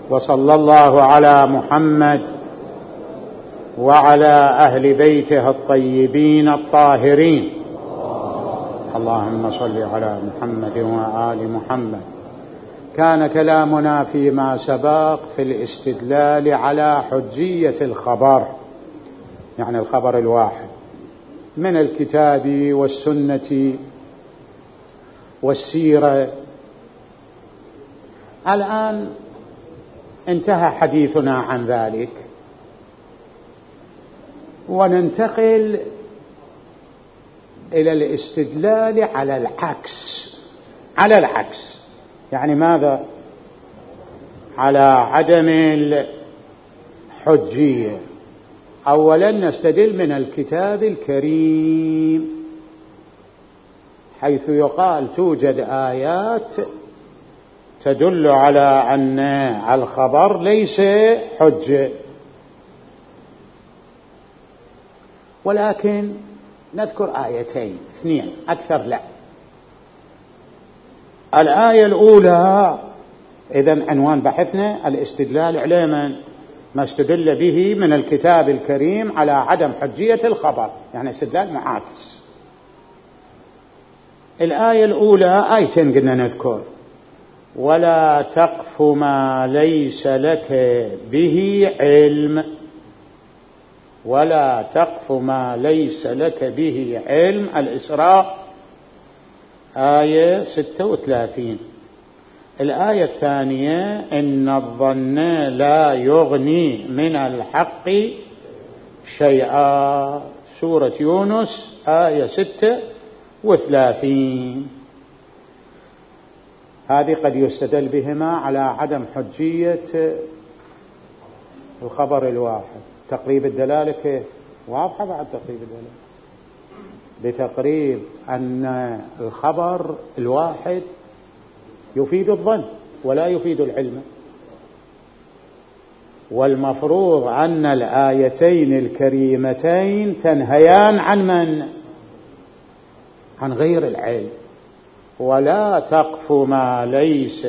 وصلى الله على محمد وعلى أهل بيته الطيبين الطاهرين. اللهم صل على محمد وآل محمد. كان كلامنا فيما سبق في الاستدلال على حجية الخبر، يعني الخبر الواحد من الكتاب والسنة والسيرة. الآن انتهى حديثنا عن ذلك، وننتقل إلى الاستدلال على العكس. يعني ماذا؟ على عدم الحجية. أولا نستدل من الكتاب الكريم، حيث يقال توجد آيات تدل على أن الخبر ليس حجة، ولكن نذكر آيتين اثنين أكثر لا. الآية الأولى، إذن عنوان بحثنا الاستدلال على ما استدل به من الكتاب الكريم على عدم حجية الخبر، يعني استدلال معاكس. الآية الأولى آيتين قلنا نذكر: ولا تقف ما ليس لك به علم، ولا تقف ما ليس لك به علم. الإسراء آية 36. الآية الثانية: إن الظن لا يغني من الحق شيئا، سورة يونس آية 36. هذه قد يستدل بهما على عدم حجية الخبر الواحد. تقريب الدلالة كيف؟ واضحة بعد تقريب الدلالة، بتقريب أن الخبر الواحد يفيد الظن ولا يفيد العلم، والمفروض أن الآيتين الكريمتين تنهيان عن من؟ عن غير العلم. ولا تقف ما ليس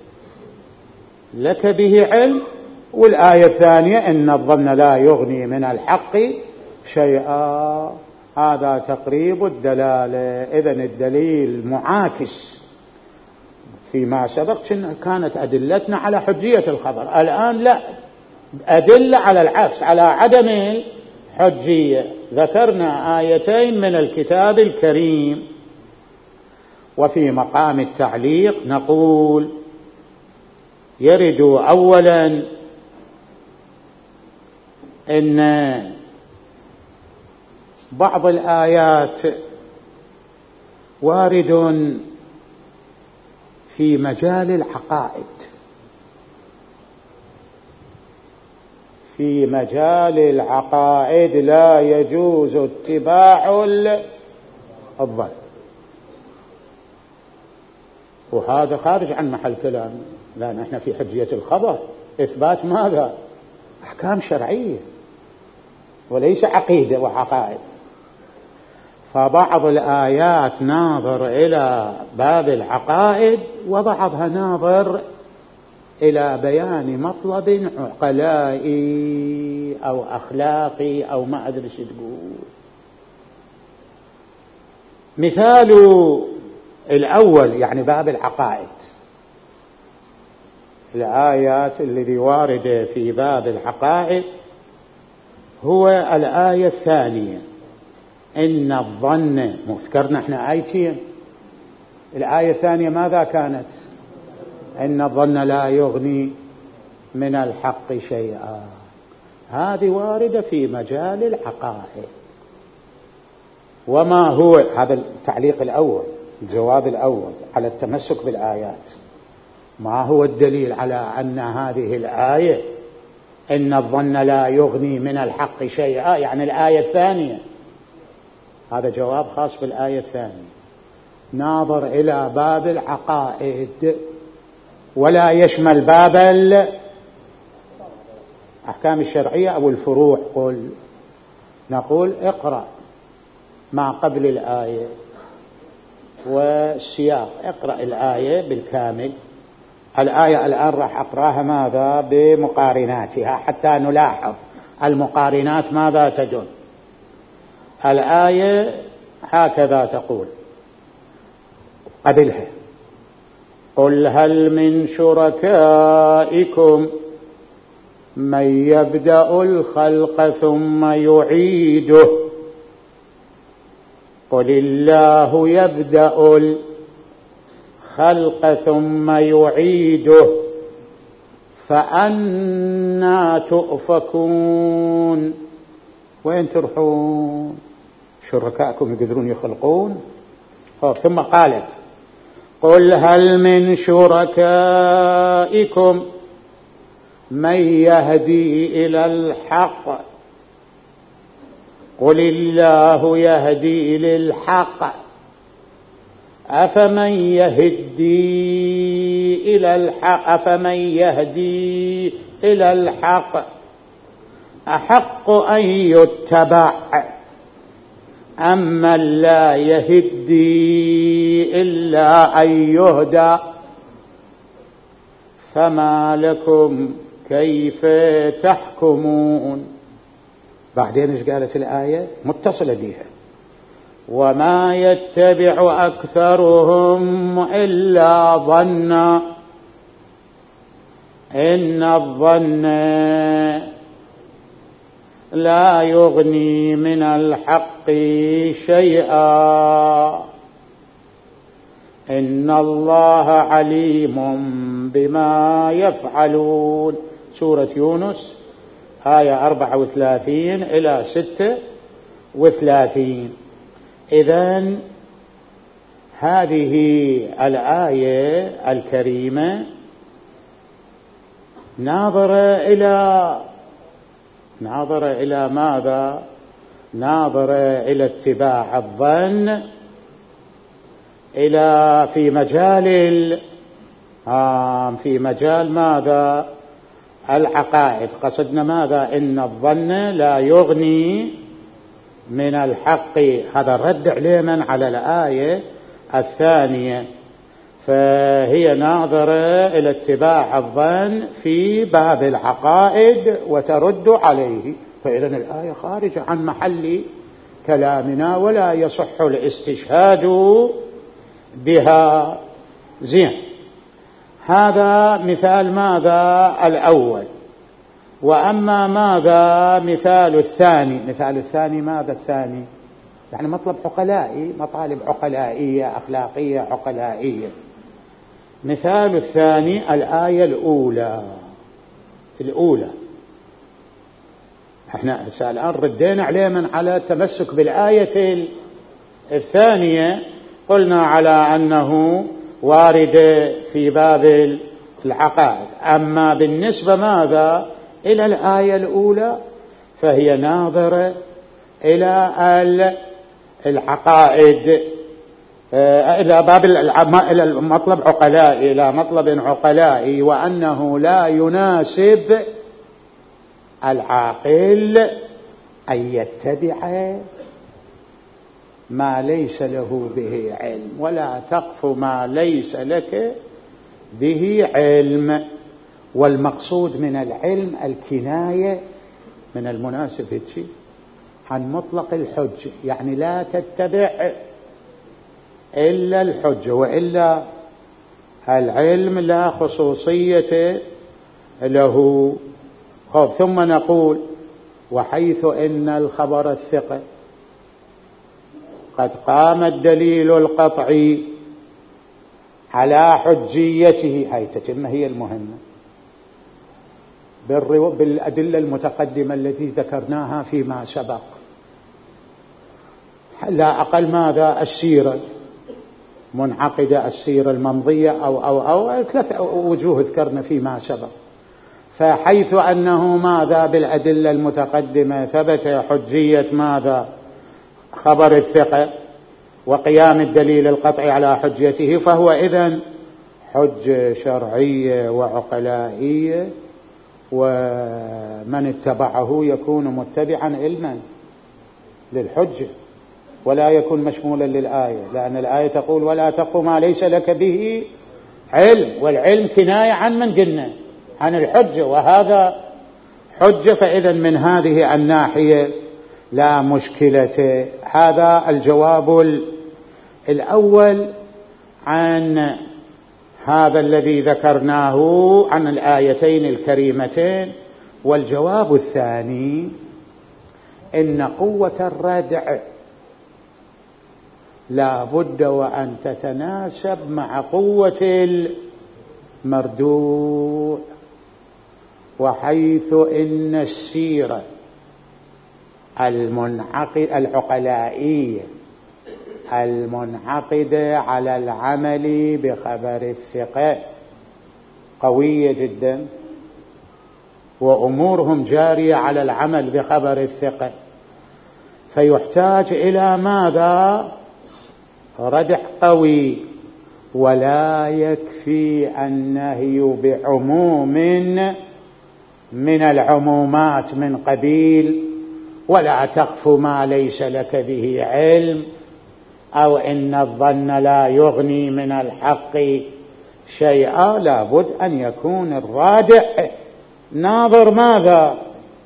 لك به علم، والآية الثانية: إن الظن لا يغني من الحق شيئا. هذا تقريب الدلالة. إذن الدليل معاكس. فيما سبق كانت أدلتنا على حجية الخبر، الآن لا، أدلة على العكس، على عدم الحجية. ذكرنا آيتين من الكتاب الكريم. وفي مقام التعليق نقول: يرد أولا إن بعض الآيات وارد في مجال العقائد، في مجال العقائد لا يجوز اتباع الظن، وهذا خارج عن محل كلام، لأن احنا في حجية الخبر إثبات ماذا؟ أحكام شرعية وليس عقيدة وعقائد. فبعض الآيات ناظر إلى باب العقائد، وبعضها ناظر إلى بيان مطلب عقلائي أو أخلاقي أو ما أدري شو تقول. مثال الأول يعني باب العقائد، الآيات التي واردة في باب العقائد هو الآية الثانية: إن الظن. مذكرنا احنا آيتين، الآية الثانية ماذا كانت؟ إن الظن لا يغني من الحق شيئا. هذه واردة في مجال العقائد. وما هو هذا التعليق الأول، الجواب الأول على التمسك بالآيات. ما هو الدليل على أن هذه الآية إن الظن لا يغني من الحق شيئا، يعني الآية الثانية؟ هذا جواب خاص بالآية الثانية، ناظر إلى باب العقائد ولا يشمل باب الأحكام الشرعية أو الفروع. نقول: اقرأ ما قبل الآية والسياق، اقرأ الآية بالكامل. الآية الآن راح أقرأها ماذا بمقارناتها حتى نلاحظ المقارنات ماذا تدل. الآية هكذا تقول قبلها: قل هل من شركائكم من يبدأ الخلق ثم يعيده قل الله يبدأ الخلق ثم يعيده فأنى تؤفكون. وين تروحون؟ شركائكم يقدرون يخلقون؟ ثم قالت: قل هل من شركائكم من يهدي إلى الحق قل الله يهدي للحق أفمن يهدي إلى الحق أحق أن يتبع أمن لا يهدي إلا أن يهدى فما لكم كيف تحكمون. بعدين ايش قالت الآية متصلة بها؟ وما يتبع أكثرهم إلا ظنا إن الظن لا يغني من الحق شيئا إن الله عليم بما يفعلون. سورة يونس آية 34 إلى 36. إذن هذه الآية الكريمة ناظرة إلى ماذا؟ ناظرة إلى اتباع الظن في مجال ماذا؟ العقائد. قصدنا ماذا؟ إن الظن لا يغني من الحق. هذا الرد علينا على الآية الثانية. فهي ناظرة إلى اتباع الظن في باب العقائد وترد عليه. فإذن الآية خارجة عن محل كلامنا ولا يصح الاستشهاد بها. زين، هذا مثال ماذا؟ الأول. وأما ماذا مثال الثاني؟ مثال الثاني ماذا الثاني؟ يعني مطلب عقلائي، مطالب عقلائية أخلاقية عقلائية. مثال الثاني الآية الأولى. احنا الآن ردينا عليه من على التمسك بالآية الثانية، قلنا على أنه وارد في باب العقائد. أما بالنسبة ماذا إلى الآية الأولى فهي ناظرة إلى العقائد، إلى باب إلى المطلب عقلائي، إلى مطلب عقلائي، وأنه لا يناسب العاقل أن يتبع ما ليس له به علم، ولا تقف ما ليس لك به علم. والمقصود من العلم الكناية من المناسب هيك عن مطلق الحجة، يعني لا تتبع إلا الحجة، وإلا العلم لا خصوصية له. ثم نقول: وحيث إن الخبر الثقة قد قام الدليل القطعي على حجيته، هاي تتمة هي المهمة بالأدلة المتقدمة التي ذكرناها فيما سبق، لا أقل ماذا؟ السيرة منعقدة، السيرة الممضية أو 3 وجوه ذكرنا فيما سبق. فحيث أنه ماذا؟ بالأدلة المتقدمة ثبت حجية ماذا؟ خبر الثقة وقيام الدليل القطعي على حجيته، فهو إذن حجة شرعية وعقلائية، ومن اتبعه يكون متبعا علما للحجة ولا يكون مشمولا للآية، لأن الآية تقول: ولا تقف ما ليس لك به علم، والعلم كناية عن من قلنا؟ عن الحجة، وهذا حجة، فإذا من هذه الناحية لا مشكلة. هذا الجواب الأول عن هذا الذي ذكرناه عن الآيتين الكريمتين. والجواب الثاني إن قوة الردع لا بد وأن تتناسب مع قوة المردوع، وحيث إن السيرة العقلائية المنعقدة على العمل بخبر الثقة قوية جدا، وأمورهم جارية على العمل بخبر الثقة، فيحتاج إلى ماذا؟ ردع قوي. ولا يكفي النهي بعموم من العمومات من قبيل ولا تقف ما ليس لك به علم، أو إن الظن لا يغني من الحق شيئا. لابد أن يكون الرادع ناظر ماذا؟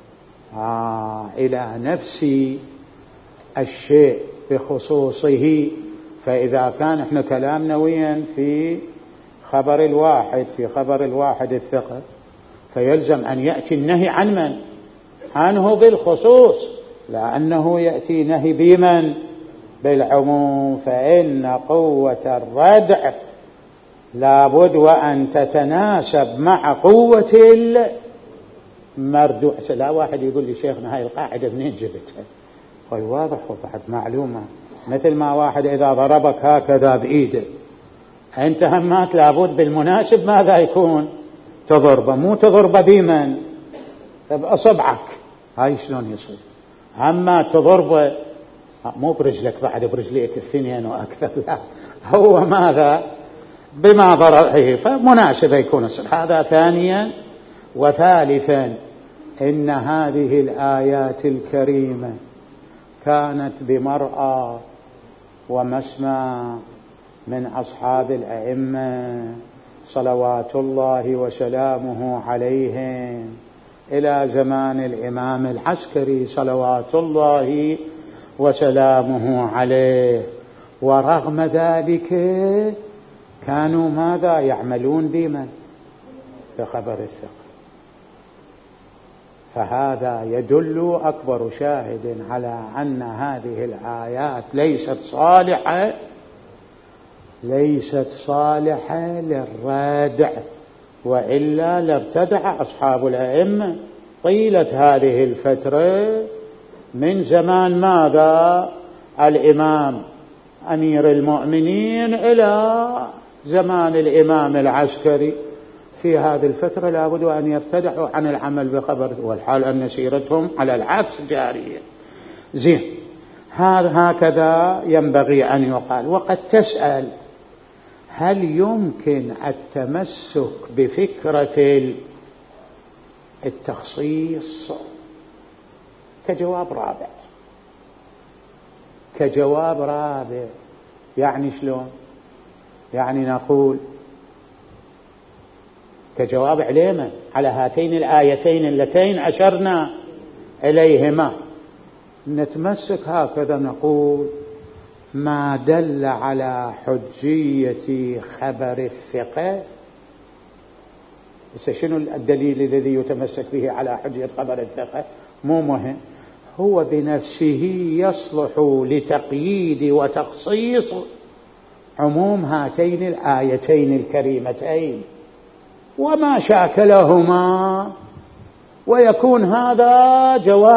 إلى نفس الشيء بخصوصه. فإذا كان احنا كلامنا وين في خبر الواحد الثقة، فيلزم أن يأتي النهي عن من؟ عنه بالخصوص، لأنه يأتي نهي بمن؟ بالعموم. فإن قوة الردع لابد وأن تتناسب مع قوة المردوع. لا واحد يقول لي شيخنا هاي القاعدة منين جبتها؟ هاي واضح وبعد معلومة، مثل ما واحد إذا ضربك هكذا بإيده أنت همات لابد بالمناسب ماذا يكون؟ تضربه، مو تضربه بمن؟ بأصبعك. هاي شلون يصير؟ أما تضربه مو برجلك بعد، برجليك الثنين وأكثر، لا، هو ماذا؟ بما ضربه، فمناسب يكون الصلح. هذا ثانيا. وثالثا إن هذه الآيات الكريمة كانت بمرأى ومسمع من أصحاب الأئمة صلوات الله وسلامه عليهم إلى زمان الإمام العسكري صلوات الله وسلامه عليه. ورغم ذلك كانوا ماذا يعملون بمن؟ بخبر الثقة. فهذا يدل أكبر شاهد على أن هذه الآيات ليست صالحة للردع، وإلا لارتدع أصحاب الأئمة طيلة هذه الفترة من زمان ماذا؟ الإمام أمير المؤمنين إلى زمان الإمام العسكري. في هذه الفترة لابد أن يرتدعوا عن العمل بخبر، والحال أن سيرتهم على العكس جارية. زين، هكذا ينبغي أن يقال. وقد تسأل هل يمكن التمسك بفكرة التخصيص؟ كجواب رابع. يعني شلون؟ يعني نقول كجواب علينا على هاتين الآيتين اللتين أشرنا إليهما، نتمسك هكذا نقول ما دل على حجية خبر الثقة. شنو الدليل الذي يتمسك به على حجية خبر الثقة؟ مو مهم، هو بنفسه يصلح لتقييد وتخصيص عموم هاتين الآيتين الكريمتين وما شاكلهما، ويكون هذا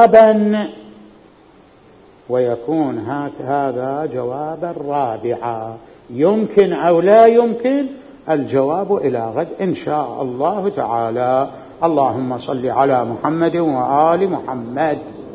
جوابا رابعا. يمكن أو لا يمكن؟ الجواب إلى غد إن شاء الله تعالى. اللهم صل على محمد وآل محمد.